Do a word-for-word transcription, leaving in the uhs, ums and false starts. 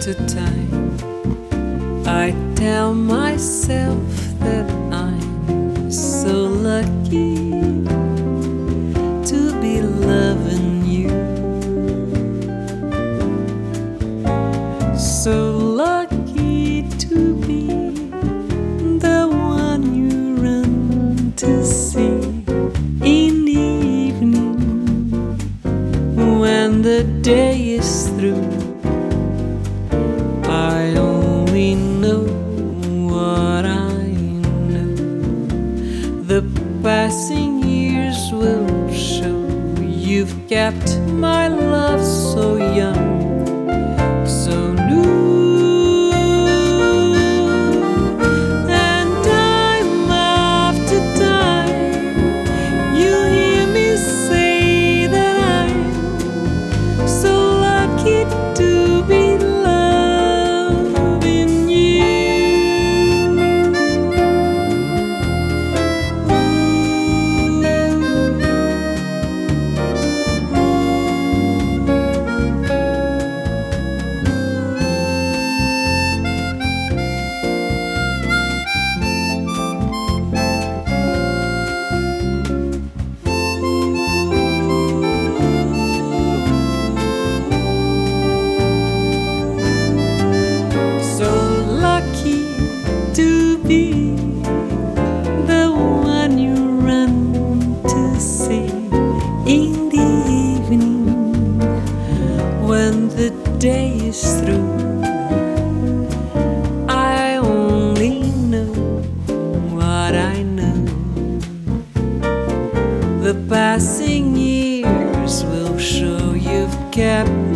after time, I tell myself that I'm so lucky to be loving you, so lucky to be the one you run to see in the evening when the day is through. I only know what I know. The passing years will show you've kept my love so young, so new. And time after time, you hear me say that I'm so lucky to be to be the one you run to see in the evening when the day is through. I only know what I know. The passing years will show you've kept